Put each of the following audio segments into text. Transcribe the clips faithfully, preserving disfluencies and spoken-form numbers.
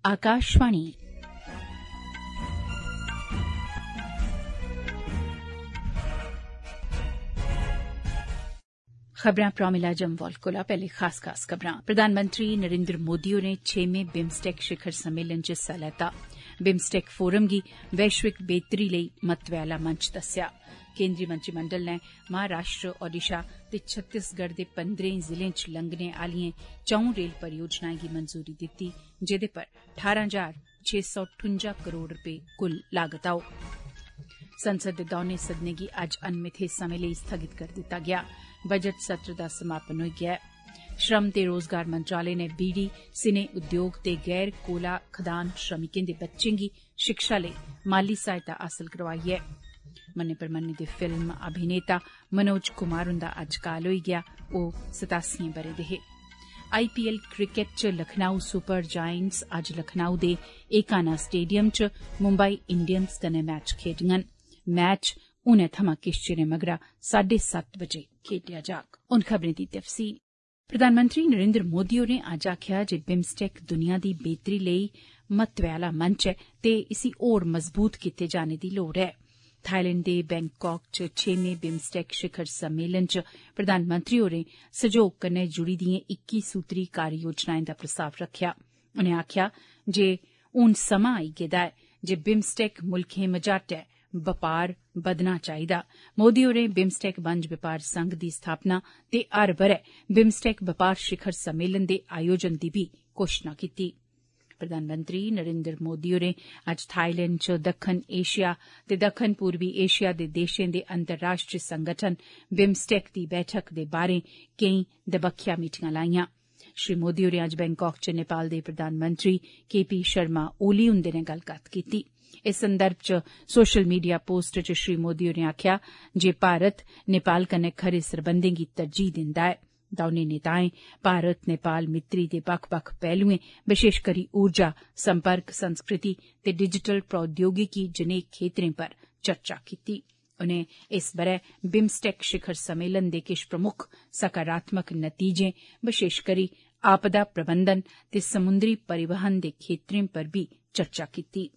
आकाशवाणी। खबरां प्रोमिला जम्वाल कोला पैहले खास खास खबरां। प्रधानमंत्री नरेंद्र मोदी होरें छेमें बिम्सटेक शिखर सम्मेलन च हिस्सा लैता। बिम्सटेक फोरम गी वैश्विक बेहतरी लेई महत्वै आला मंच दस्सेआ। केंद्रीय मंत्रिमंडल नै महाराष्ट्र, ओडिशा ते छत्तीसगढ़ दे पंदरें जिलें च लंघने आलिएं चौं रेल परियोजनाएं गी मंजूरी दित्ती, जेदे पर ठारां हजार छे सौ ठुंजा करोड़ रपे कुल लागत आओ। संसद दे दौनें सदनें गी अज्ज अनमिथे समें लेई स्थगित करी दित्ता गेआ। बजट सत्र दा समापन होई गेआ ऐ। श्रम ते रोजगार मंत्रालय नै बीड़ी, सिने उद्योग ते गैर कोला खदान श्रमिकें दे बच्चें गी शिक्षा लेई माली सहायता हासल करोआई ऐ। मन्ने परमन्ने दे फिल्म अभिनेता मनोज कुमार हुंदा अज्ज काल होई गेआ। ओह सतासी ब'रे दे हे। आईपीएल क्रिकेट च लखनऊ सुपर जायंट्स अज्ज लखनऊ दे एकाना स्टेडियम च मुंबई इंडियंस कन्नै मैच खेडङन। मैच हुनै थमां किश चिरें मगरा साढे सत्त बजे खेडेआ जाग। हुन खबरें दी तफसील। प्रधानमंत्री नरेंद्र मोदी होरें अज्ज आखेआ जे बिम्सटेक दुनिया दी बेहतरी लेई महत्वै आला मंच ऐ ते इसी होर मजबूत कीते जाने दी लोड़ ऐ। थाईलैंड दे बैंकाक च छेमें बिम्सटेक शिखर सम्मेलन च प्रधानमंत्री होरें सैह्योग कन्नै जुड़ी दिएं इक्की सूत्री कार्य योजनाएं दा प्रस्ताव रखेआ। उनें आखेआ जे हुन समां आई गेदा ऐ जे बिम्सटेक मुल्खें मझाटै बपार बधना चाहिदा। मोदी होरें बिम्सटेक बंज बपार संघ दी स्थापना ते हर ब'रे बिम्सटेक बपार शिखर सम्मेलन दे आयोजन दी बी घोषणा कीती। प्रधानमंत्री नरेंद्र मोदी होरें अज्ज थाईलैंड च दक्खन एशिया ते दक्खन पूर्वी एशिया दे देशें दे अंतर्राष्ट्रीय संगठन बिम्सटेक दी बैठक दे बारे केई दबक्ख्या मीटिंगां लाईयां। श्री मोदी होरें अज्ज बैंकाक च नेपाल दे प्रधानमंत्री के पी शर्मा ओली हुंदे नै गल्लबात कीती। इस संदर्भ च सोशल मीडिया पोस्ट च श्री मोदी होरें आखेआ जे भारत नेपाल कन्नै खरे सरबंधें गी तरजीह दिंदा ऐ। दौनें नेताएं भारत नेपाल मित्तरी दे बक्ख बक्ख पहलुएं, विशेष करी ऊर्जा, संपर्क, संस्कृति ते डिजिटल प्रौद्योगिकी जनेह खेत्तरें पर चर्चा कीती। उनें इस ब'रे बिम्सटेक शिखर सम्मेलन दे किश प्रमुख सकारात्मक नतीजें, विशेष करी आपदा प्रबंधन ते समुद्री परिवहन दे खेत्तरें पर भी चर्चा कीती।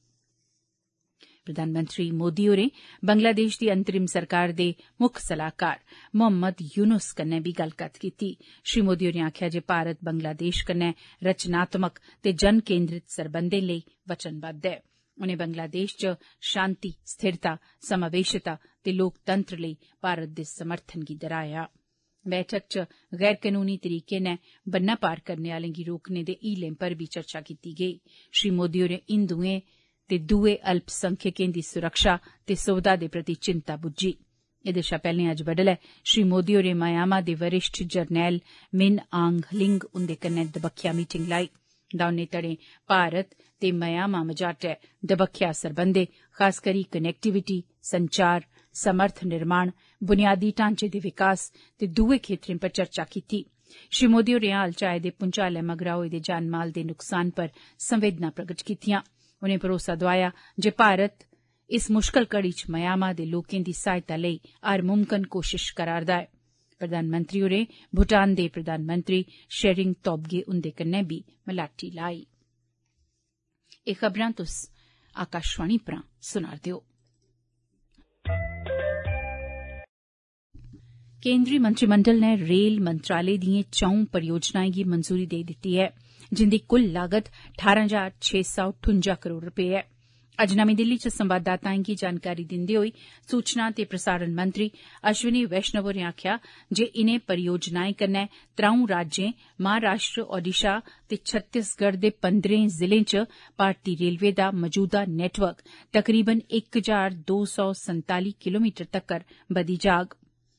प्रधानमंत्री मोदी होरें बंगलादेश दी अंतरिम सरकार दे मुक्ख सलाहकार मोहम्मद यूनुस कन्नै बी गल्लबात कीती। श्री मोदी होरें आखेआ जे भारत बंगलादेश कन्नै रचनात्मक ते जन केन्द्रित सरबंधें लेई वचनबद्ध ऐ। उनें बंगलादेश च शांति, स्थिरता, समावेशता ते लोकतंत्र लेई भारत दे समर्थन गी दर्हाया। बैठक च गैर कनूनी तरीके नै बन्ना पार करने आलें गी रोकने दे हीलें पर बी चर्चा कीती गेई। श्री मोदी होरें हिंदुएं ते दुए अल्पसंख्यकें दी सुरक्षा ते सुविधा दे प्रति चिंता बुज्झी। एह्दे शा पैह्ले अज्ज बडलै श्री मोदी होरें म्यांमार दे वरिष्ठ जरनैल मिन आंग हलिंग हुंदे कन्नै दबक्ख्या मीटिंग लाई। दौनें धड़ें भारत ते म्यांमार मझाटै दबक्ख्या सरबंधें, खास करी कनैक्टिविटी, संचार, समर्थ निर्माण, बुनियादी ढांचे दे विकास ते दुए खेत्तरें पर चर्चा कीती। श्री मोदी होरें हाल च आए दे भूंचालै मगरा होए दे जानमाल दे नुकसान पर संवेदना प्रगट कीतियां। उनें भरोसा दोआया जे भारत इस मुश्कल घड़ी च म्यांमार दे लोकें दी सहायता लेई हर मुमकन कोशिश करा'रदा ऐ। प्रधानमंत्री होरें भूटान दे प्रधानमंत्री शेरिंग तोब्गे हुंदे कन्नै बी मलाटी लाई। एह् खबरां तुस आकाशवाणी परा सुना'रदे ओ। केंद्रीय मंत्रिमंडल नै रेल मंत्रालय दिएं चौं परियोजनाएं गी मंजूरी देई दित्ती ऐ, जिंदी कुल लागत ठारां हजार छे सौ ठुंजा करोड़ रपे ऐ। अज्ज नमीं दिल्ली च संवाददाताएं गी जानकारी दिंदे होई सूचना ते प्रसारण मंत्री अश्विनी वैष्णव होरें आखेआ जे इनें परियोजनाएं कन्नै त्रौं राज्यें महाराष्ट्र, ओडिशा ते छत्तीसगढ़ दे पंदरें जिलें च भारती रेलवे दा मौजूदा नेटवर्क तकरीबन इक हजार दो सौ संताली किलोमीटर तक्कर बधी जाग।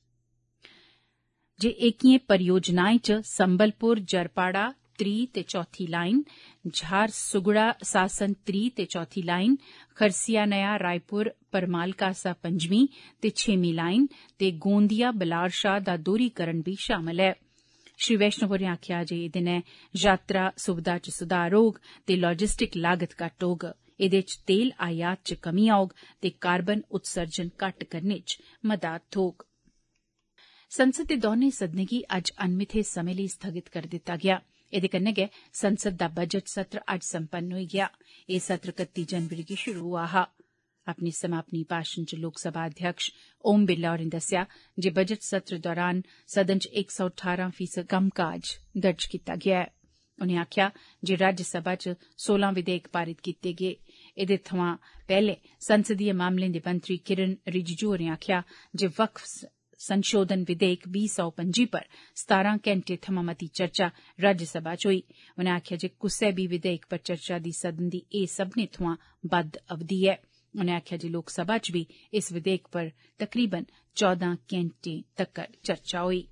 जे एह्किएं परियोजनाएं च संबलपुर जरपाड़ा त्री ते चौथी लाइन, झारसुगड़ा सासन त्री ते चौथी लाइन, खरसिया नया रायपुर परमालकासा पंजमीं ते छेमीं लाइन ते गोंदिया बलारशाह दा दोहरीकरण बी शामल ऐ। श्री वैष्णव होरें आखेआ जे एह्दे नै यात्रा सुविधा च सुधार होग ते लॉजिस्टिक लागत घट्ट होग। एह्दे च तेल आयात च कमी औग ते कार्बन उत्सर्जन घट्ट करने च मदद थ्होग। संसद दे दौनें सदनें गी अज्ज अनमिथे समें लेई स्थगित करी दित्ता गेआ। एदे कन्नै गै संसद दा बजट सत्र अज्ज संपन्न होई गेआ। एह सत्र कत्ती जनवरी गी शुरू होआ हा। अपने समापनी भाषण च लोकसभा अध्यक्ष ओम बिरला होरें दस्सेआ जे बजट सत्र दौरान सदन च इक सौ ठारां फीसद कम्मकाज दर्ज कीता गेआ ऐ। उनें आखेआ जे राज्यसभा च सोलां विधेयक पारित कीते गे। एदे थमां पैहले संसदीय मामलें दे मंत्री किरण रिजिजू होरें आखेआ जे वक्फ संशोधन विधेयक बीह् सौ पंजी पर सतारां घैंटे थमां मती चर्चा राज्यसभा च होई। उनें आखेआ जे कुसै बी विधेयक पर चर्चा दी सदन दी एह सब्बने थमां बद्द अवधि ऐ। उनें आखेआ जे लोकसभा च बी इस विधेयक पर तकरीबन चौदां घैंटे तक्कर चर्चा होई।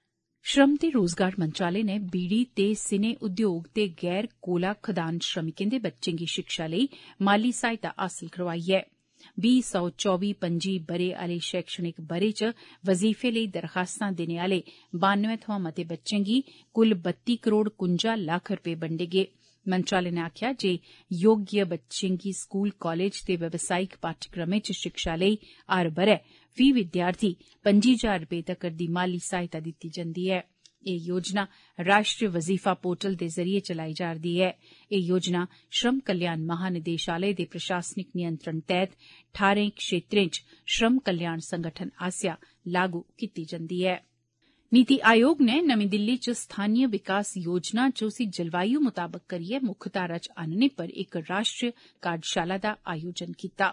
श्रम ते रोजगार मंत्रालय ने बीड़ी ते सिने उद्योग ते गैर कोला खदान श्रमिकें दे बच्चें गी शिक्षा लेई माली सहायता हासल करोआई ऐ। बीह् सौ चौबी पंजी ब'रे आले शैक्षणिक ब'रे च वजीफे लेई दरखास्तां देने आले बानुए थमां मते बच्चें गी कुल बत्ती करोड़ कुंजा लक्ख रपे बंडे गे। मंत्रालय ने आखेआ जे योग्य बच्चें गी स्कूल कालेज ते व्यावसायिक पाठ्यक्रमें च शिक्षा लेई हर ब'रे फी विद्यार्थी पंजी हजार रपे तक्कर दी माली सहायता दित्ती जंदी ऐ। एह योजना राष्ट्रीय वजीफा पोर्टल दे जरिए चलाई जा'रदी ऐ। एह योजना श्रम कल्याण महानिदेशालय दे प्रशासनिक नियंत्रण तैह्त ठारें क्षेत्रें च श्रम कल्याण संगठन आसेआ लागू कीती जंदी ऐ। नीति आयोग ने नमीं दिल्ली च स्थानीय विकास योजना च उसी जलवायु मुताबक करियै मुक्ख धारा च आनने पर इक राष्ट्रीय कार्यशाला दा आयोजन कीता।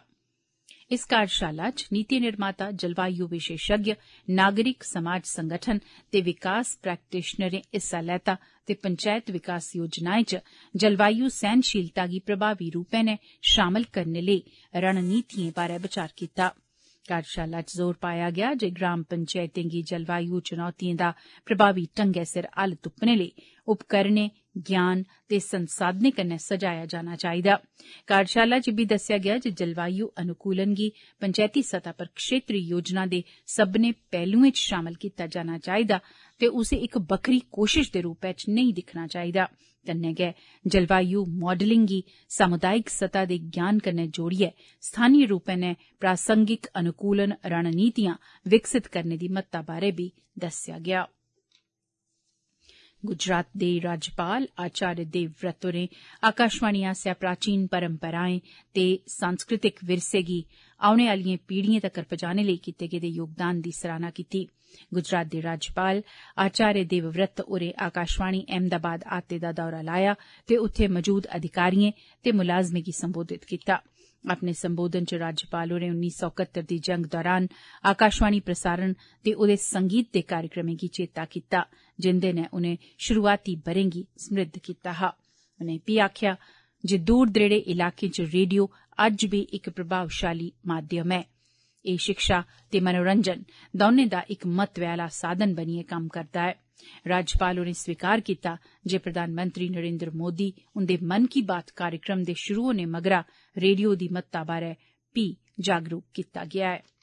इस कार्यशाला च नीति निर्माता, जलवायु विशेषज्ञ, नागरिक समाज संगठन ते विकास प्रैक्टिशनरें हिस्सा लैता ते पंचायत विकास योजनाएं च जलवायु सहनशीलता गी प्रभावी रूपै नै शामल करने लेई रणनीतिएं बारै विचार कीता। कार्यशाला च जोर पाया गेआ जे ग्राम पंचायतें गी जलवायु चुनौतिएं दा प्रभावी ढंगै सिर हल तुप्पने लेई उपकरणें, ज्ञान ते संसाधनें कन्नै सजाया जाना चाहिदा। कार्यशाला च बी दस्सेआ गेआ जे जलवायु अनुकूलन गी पंचैती सतह पर क्षेत्रीय योजना दे सब्बने पहलुएं च शामल कीता जाना चाहिदा ते उसी इक बक्खरी कोशिश दे रूपै च नेईं दिक्खना चाहिदा। कन्नै गै जलवायु मॉडलिंग गी सामुदायिक सतह दे ज्ञान कन्नै जोड़ियै स्थानीय रूपै नै प्रासंगिक अनुकूलन रणनीतियां विकसित करने दी महत्ता बारै बी दस्सेआ गेआ। गुजरात दे राज्यपाल आचार्य देवव्रत होरें आकाशवाणी आसेआ प्राचीन परंपराएं ते सांस्कृतिक विरसे गी औने आलिएं पीढ़िएं तक्कर पजाने लेई कीते गेदे योगदान दी सराहना कीती। गुजरात दे राज्यपाल आचार्य देवव्रत होरें आकाशवाणी अहमदाबाद आते दा दौरा लाया ते उत्थे मौजूद अधिकारिएं ते मुलाजमें गी संबोधित कीता। अपने संबोधन च राज्यपाल होरें उन्नी सौ कत्तर दी जंग दौरान आकाशवाणी प्रसारण ते ओदे संगीत दे कार्यक्रमें गी चेता कीता जिंदे नै उनें शुरुआती ब'रें गी समृद्ध कीता हा। उनें भी आखेआ जे दूर दरेड़े इलाकें च रेडियो अज्ज बी इक प्रभावशाली माध्यम ऐ। एह शिक्षा ते मनोरंजन दौनें दा इक महत्वै आला साधन बनियै कम्म करदा ऐ। राज्यपाल होरें स्वीकार कीता जे प्रधानमंत्री नरेंद्र मोदी उंदे मन की बात कार्यक्रम दे शुरू होने मगरा रेडियो दी महत्ता बारै भी जागरूक कीता गेआ ऐ।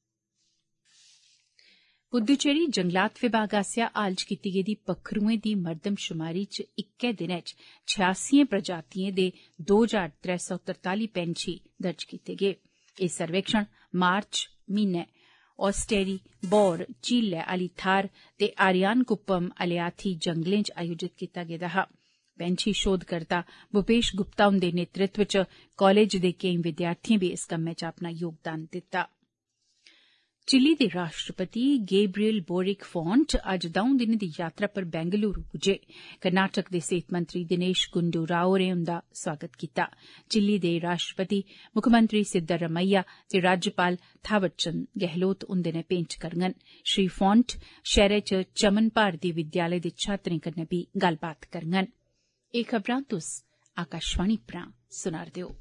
पुद्दुचेरी जंगलात विभाग आसेआ हाल च कीती गेदी पक्खरुएं दी मरदमशुमारी च इक्कै दिनै च छियासियें प्रजातिएं दे दो हजार त्रै सौ तरताली पैंछी दर्ज कीते गे। एह सर्वेक्षण मार्च म्हीने ऑस्टेरी, बौर, झीलै आली थार ते आरियानकुप्पम अलियाथी जंगलें च आयोजित कीता गेदा हा। पैंछी शोधकर्ता भूपेश गुप्ता हुंदे नेतृत्व च कालेज दे केईं विद्यार्थिएं बी इस कम्मै च अपना योगदान दित्ता। चिली दे राष्ट्रपति गैब्रियल बोरिक फोंट अज्ज दौं दिनें दी यात्रा पर बेंगलुरु पुज्जे। कर्नाटक दे सेहत मंत्री दिनेश गुंडू राव होरें उंदा स्वागत कीता। चिली दे राष्ट्रपति मुक्खमंत्री सिद्धारमैया ते राज्यपाल थावरचंद गहलोत उंदे नै भेंट करङन। श्री फोंट शैह्रै च चमन भारती विद्यालय दे छात्रें कन्नै बी गल्लबात करङन। एह खबरां तुस आकाशवाणी परा सुना'रदे ओ।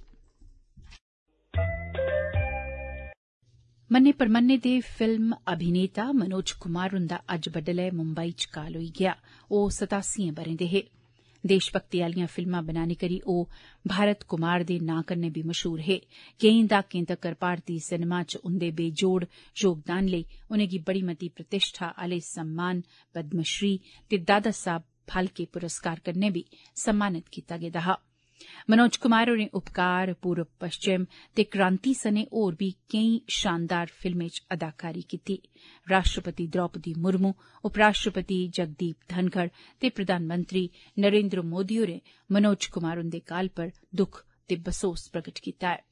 मन्ने परमन्ने दे फिल्म अभिनेता मनोज कुमार हुंदा अज्ज बड्डलै मुंबई च काल होई गेआ। ओह सतासियें ब'रें दे हे। देशभक्ति आलियां फिल्मां बनाने करी ओह भारत कुमार दे नां कन्नै बी मशहूर हे। केईं दहाकें तक्कर भारती सिनेमा च उंदे बेजोड़ योगदान लेई उनेंगी बड़ी मती प्रतिष्ठा आले सम्मान पद्मश्री ते दादा साहब फाल्के पुरस्कार कन्नै बी सम्मानित कीता गेदा हा। मनोज कुमार होरें उपकार, पूरब पश्चिम ते क्रांति सने होर बी केई शानदार फिल्में च अदाकारी कीती। राष्ट्रपति द्रौपदी मुर्मू, उपराष्ट्रपति जगदीप धनखड़ ते प्रधानमंत्री नरेंद्र मोदी होरें मनोज कुमार हुंदे काल पर दुख ते बसोस प्रगट कीता ऐ।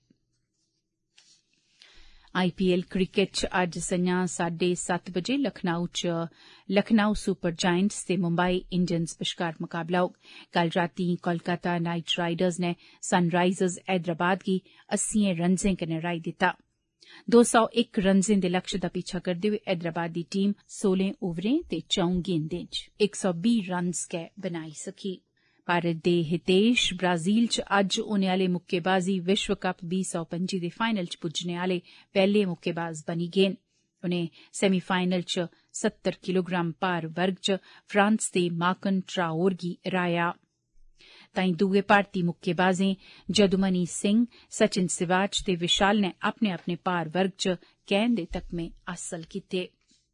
आईपीएल क्रिकेट च अज्ज संञा साढ़े सत्त बजे लखनऊ च लखनऊ सुपर जायंट्स ते मुंबई इंडियंस बश्कार मुकाबला होग। कल रातीं कोलकाता नाइट राइडर्स ने सनराइजर्स हैदराबाद गी अस्सियें रन्जें कन्नै हराई दित्ता। दो सौ इक रन्जें दे लक्ष्य दा पीछा करदे होई हैदराबाद दी टीम सोलह ओवरें ते चौं गेंदें च इक सौ बीह् रन्स गै बनाई सकी। भारत दे हितेश ब्राजील च अज्ज होने आले मुक्केबाजी विश्व कप बीह् सौ पंजी दे फाइनल च पुज्जने आले पैह्ले मुक्केबाज बनी गे न। उनें सेमीफाइनल च सत्तर किलोग्राम भार वर्ग च फ्रांस दे मार्कन ट्राओर गी हराया। ताईं दुए भारती मुक्केबाजें जदुमनी सिंह, सचिन सिवाच ते विशाल ने अपने अपने भार वर्ग च कैन दे तकमे हासल कीते।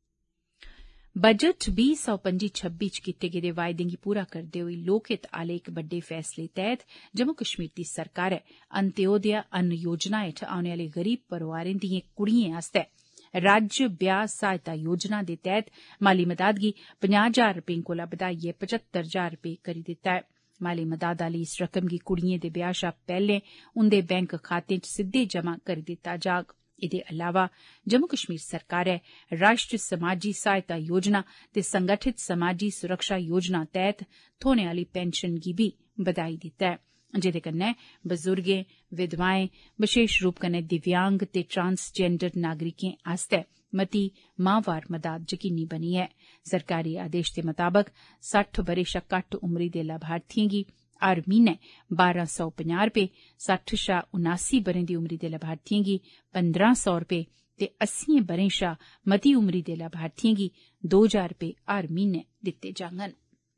बजट बीह् सौ पंजी छब्बी च कीते गेदे वायदें गी पूरा करदे होई लोकहित आले इक बड्डे फैसले तैह्त जम्मू कश्मीर दी सरकारै अंत्योदय अन्न योजना हेठ औने आले गरीब परोआरें दिएं कुड़िएं आस्तै राज्य ब्याह सहायता योजना दे तैह्त माली मदाद गी पंजाह् हजार रपें कोला बधाइयै पचहत्तर हजार रपें करी दित्ता ऐ। माली मदाद आली इस रकम गी कुड़िएं दे ब्याह शा पैह्ले उंदे बैंक खातें च सिद्दे जमा करी दित्ता जाग। एदे अलावा जम्मू कश्मीर सरकारै राष्ट्रीय समाजी सहायता योजना ते संगठित समाजी सुरक्षा योजना तैह्त थ्होने आली पेंशन गी बी बधाई दित्ता ऐ, जेदे कन्नै बजुर्गें, विधवाएं, बशेष रूप कन्नै दिव्यांग ते ट्रांसजेंडर नागरिकें आस्तै मती माहवार मदाद यकीनी बनी ऐ। सरकारी आदेश दे मताबक सट्ठ बरे शा घट्ट उमरी दे लाभार्थिएं गी हर म्हीने बारां सौ पंजाह् रपेऽ, सट्ठ शा उनासी बरें दी उमरी दे लाभार्थिएं गी पंद्रह सौ रपेऽ ते अस्सियें बरें शा मती उमरी दे लाभार्थिएं गी दो हजार रपेऽ हर म्हीने दित्ते जाङन।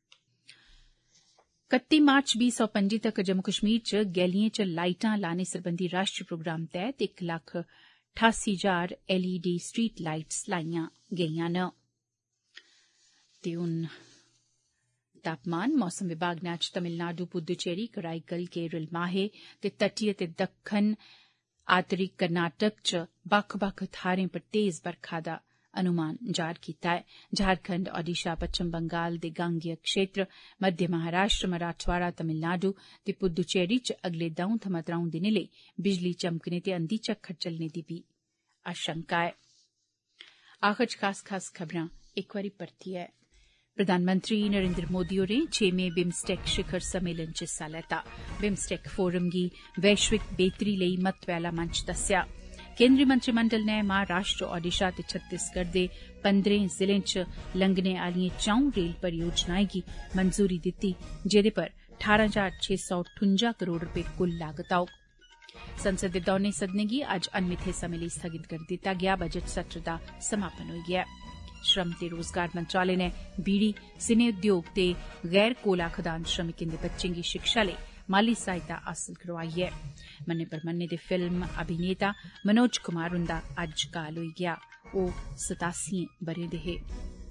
कत्ती मार्च बीह् सौ पंजी तक जम्मू कश्मीर च गैलियें च लाइटां लाने सरबंधी राष्ट्रीय प्रोग्राम तैह्त इक लक्ख ठासी हजार एलईडी स्ट्रीट लाइट्स लाइयां गेइयां न। ते हुन तापमान। मौसम विभाग ने अज्ज तमिलनाडु, पुदुचेरी, कराईकल, केरल, माहे ते तटीय ते दक्खन आतरी कर्नाटक च बक्ख बक्ख थाह्रें पर तेज बरखा दा अनुमान जाहिर कीता ऐ। झारखंड, ओडिशा, पच्छम बंगाल दे गांगेय क्षेत्र, मध्य महाराष्ट्र, मराठवाड़ा, तमिलनाडु ते पुदुचेरी च अगले दऊं थमां त्रऊं दिनें लेई बिजली चमकने ते अंधी झक्खड़ चलने दी बी आशंका ऐ। आखिर च खास खास खबरां इक बारी परतियै। प्रधानमंत्री नरेंद्र मोदी होरें छेमें बिम्सटेक शिखर सम्मेलन च हिस्सा लैता। बिम्सटेक फोरम गी वैश्विक बेहतरी लेई महत्वै आला मंच दस्सेआ। केंद्रीय मंत्रिमंडल ने महाराष्ट्र, ओडिशा ते छत्तीसगढ़ दे पंदरें जिलें च लंघने आलियें चौं रेल परियोजनाएं गी मंजूरी दित्ती, जेदे पर ठारां हजार छे सौ ठुंजा करोड़ रपे कुल लागत औग। संसद दे दौनें सदनें गी अज्ज अनमिथे समें लेई स्थगित करी दित्ता गेआ। बजट सत्र दा समापन होई गेआ। श्रम ते रोजगार मंत्रालय ने बीड़ी, सिने उद्योग ते गैर कोला खदान श्रमिकें दे बच्चें गी शिक्षा लेई माली सहायता हासल करोआई ऐ। मन्ने परमन्ने दे फिल्म अभिनेता मनोज कुमार हुंदा अज्ज काल होई गेआ। ओह् सतासी ब'रें दे हे।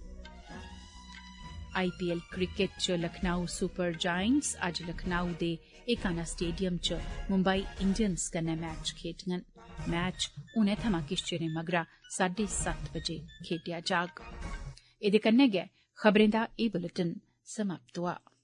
आईपीएल क्रिकेट च लखनऊ सुपर जायंट्स अज्ज लखनऊ दे एकाना स्टेडियम च मुंबई इंडियंस कन्नै मैच खेडङन। मैच हुनै थमां किश चिरें मगरा साढे सत्त बजे खेडेआ जाग। एह्दे कन्नै गै खबरें दा एह् बुलेटिन समाप्त होआ।